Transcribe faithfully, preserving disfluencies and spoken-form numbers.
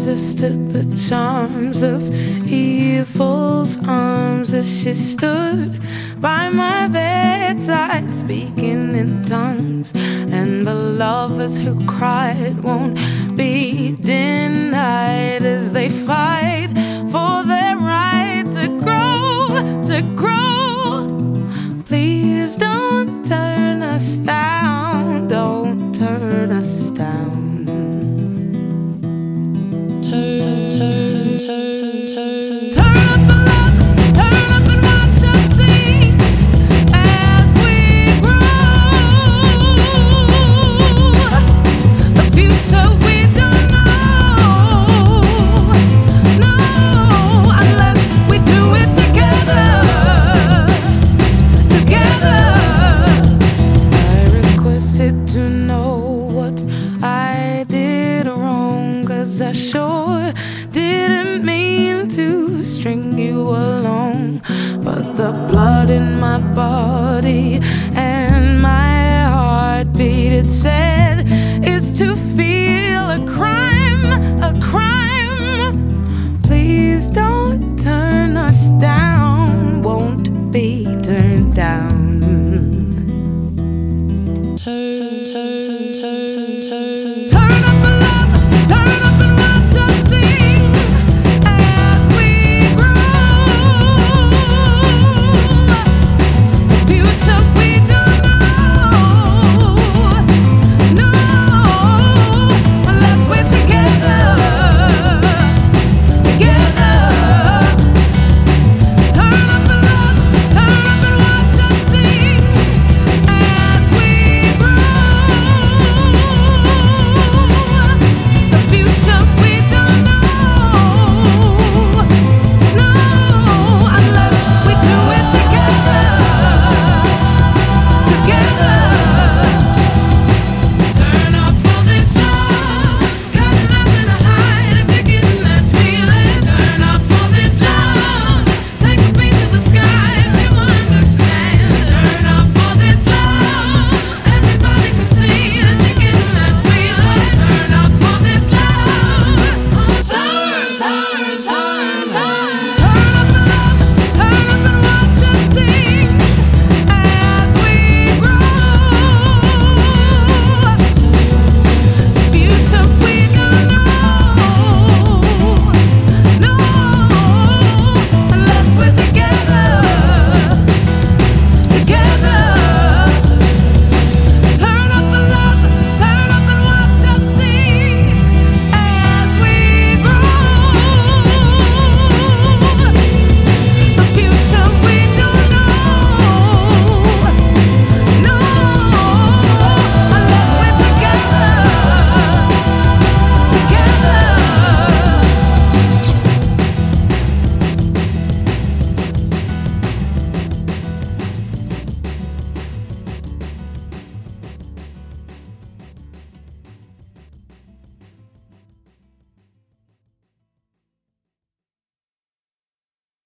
resisted the charms of evil's arms as she stood by my bedside, speaking in tongues. And the lovers who cried won't be denied as they fight for their right to grow, to grow. Please don't turn us down, don't turn us down. Turn, turn, turn, turn. Turn up the love, turn up and watch us sing as we grow. The future we don't know, no, unless we do it together, together. I requested to know what I did wrong, 'cause I sure didn't mean to string you along. But the blood in my body and my heartbeat, it said, is to feel a crime, a crime. Please don't turn us down, won't be turned down. Turn, turn.